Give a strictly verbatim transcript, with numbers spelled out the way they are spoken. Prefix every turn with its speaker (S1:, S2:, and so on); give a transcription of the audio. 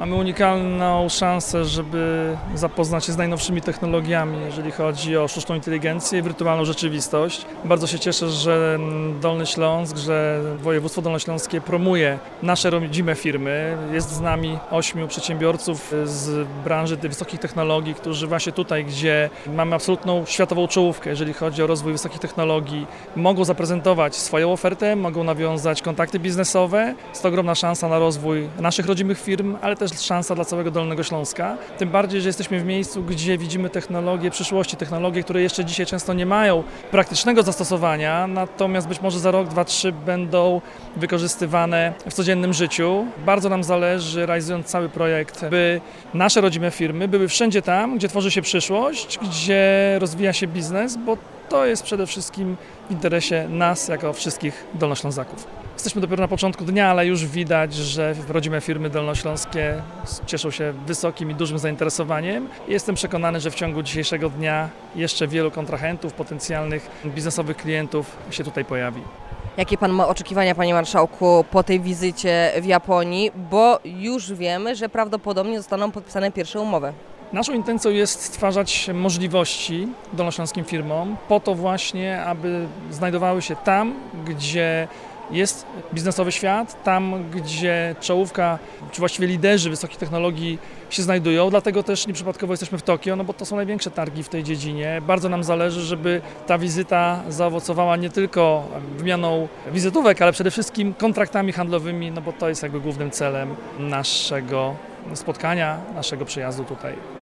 S1: Mamy unikalną szansę, żeby zapoznać się z najnowszymi technologiami, jeżeli chodzi o sztuczną inteligencję i wirtualną rzeczywistość. Bardzo się cieszę, że Dolny Śląsk, że województwo dolnośląskie promuje nasze rodzime firmy. Jest z nami ośmiu przedsiębiorców z branży tych wysokich technologii, którzy właśnie tutaj, gdzie mamy absolutną światową czołówkę, jeżeli chodzi o rozwój wysokich technologii, mogą zaprezentować swoją ofertę, mogą nawiązać kontakty biznesowe. Jest to ogromna szansa na rozwój naszych rodzimych firm, ale też szansa dla całego Dolnego Śląska. Tym bardziej, że jesteśmy w miejscu, gdzie widzimy technologie przyszłości, technologie, które jeszcze dzisiaj często nie mają praktycznego zastosowania, natomiast być może za rok, dwa, trzy będą wykorzystywane w codziennym życiu. Bardzo nam zależy, realizując cały projekt, by nasze rodzime firmy były wszędzie tam, gdzie tworzy się przyszłość, gdzie rozwija się biznes, bo to jest przede wszystkim w interesie nas, jako wszystkich dolnoślązaków. Jesteśmy dopiero na początku dnia, ale już widać, że rodzime firmy dolnośląskie cieszą się wysokim i dużym zainteresowaniem. Jestem przekonany, że w ciągu dzisiejszego dnia jeszcze wielu kontrahentów, potencjalnych biznesowych klientów się tutaj pojawi.
S2: Jakie Pan ma oczekiwania, Panie Marszałku, po tej wizycie w Japonii, bo już wiemy, że prawdopodobnie zostaną podpisane pierwsze umowy.
S1: Naszą intencją jest stwarzać możliwości dolnośląskim firmom po to właśnie, aby znajdowały się tam, gdzie jest biznesowy świat, tam gdzie czołówka, czy właściwie liderzy wysokich technologii się znajdują, dlatego też nieprzypadkowo jesteśmy w Tokio, no bo to są największe targi w tej dziedzinie. Bardzo nam zależy, żeby ta wizyta zaowocowała nie tylko wymianą wizytówek, ale przede wszystkim kontraktami handlowymi, no bo to jest jakby głównym celem naszego spotkania, naszego przyjazdu tutaj.